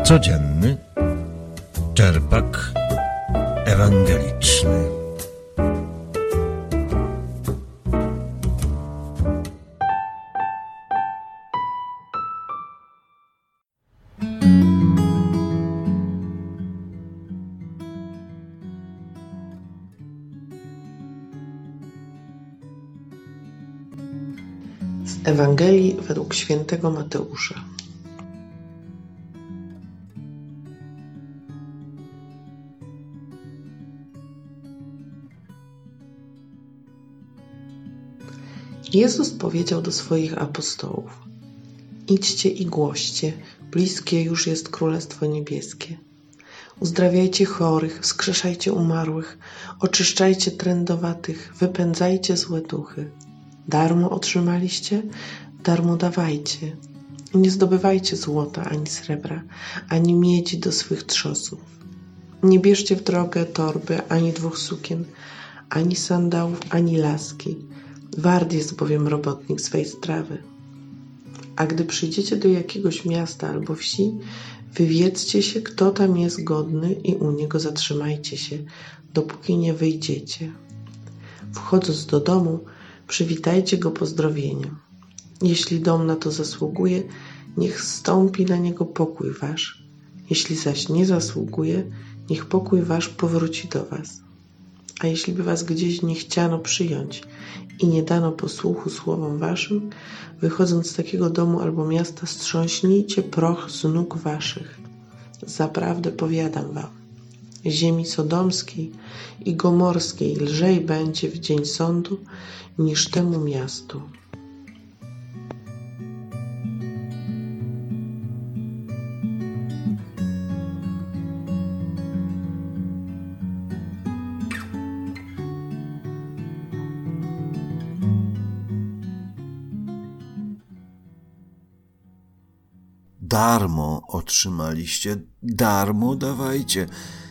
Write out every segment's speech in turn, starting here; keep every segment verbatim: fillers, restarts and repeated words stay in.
Codzienny czerpak ewangeliczny. Z Ewangelii według świętego Mateusza. Jezus powiedział do swoich apostołów: idźcie i głoście, bliskie już jest Królestwo Niebieskie. Uzdrawiajcie chorych, wskrzeszajcie umarłych, oczyszczajcie trędowatych, wypędzajcie złe duchy. Darmo otrzymaliście, darmo dawajcie. I nie zdobywajcie złota, ani srebra, ani miedzi do swych trzosów. Nie bierzcie w drogę torby, ani dwóch sukien, ani sandałów, ani laski. Wart jest bowiem robotnik swej strawy. A gdy przyjdziecie do jakiegoś miasta albo wsi, wywiedzcie się, kto tam jest godny i u niego zatrzymajcie się, dopóki nie wyjdziecie. Wchodząc do domu, przywitajcie go pozdrowieniem. Jeśli dom na to zasługuje, niech zstąpi na niego pokój wasz. Jeśli zaś nie zasługuje, niech pokój wasz powróci do was. A jeśli by was gdzieś nie chciano przyjąć i nie dano posłuchu słowom waszym, wychodząc z takiego domu albo miasta, strząśnijcie proch z nóg waszych. Zaprawdę powiadam wam, ziemi sodomskiej i gomorskiej lżej będzie w dzień sądu niż temu miastu. Darmo otrzymaliście, darmo dawajcie.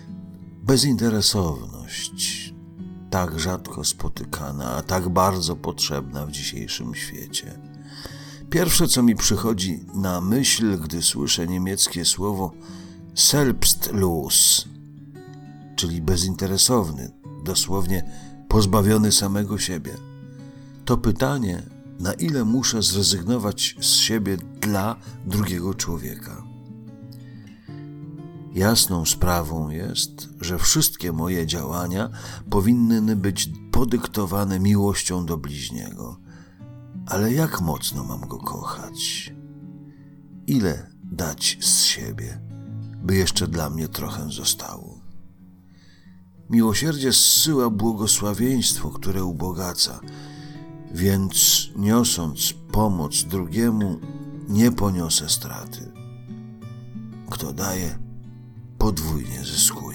Bezinteresowność, tak rzadko spotykana, a tak bardzo potrzebna w dzisiejszym świecie. Pierwsze, co mi przychodzi na myśl, gdy słyszę niemieckie słowo selbstlos, czyli bezinteresowny, dosłownie pozbawiony samego siebie, to pytanie, na ile muszę zrezygnować z siebie dla drugiego człowieka. Jasną sprawą jest, że wszystkie moje działania powinny być podyktowane miłością do bliźniego. Ale jak mocno mam go kochać? Ile dać z siebie, by jeszcze dla mnie trochę zostało? Miłosierdzie zsyła błogosławieństwo, które ubogaca, więc niosąc pomoc drugiemu, nie poniosę straty. Kto daje, podwójnie zyskuje.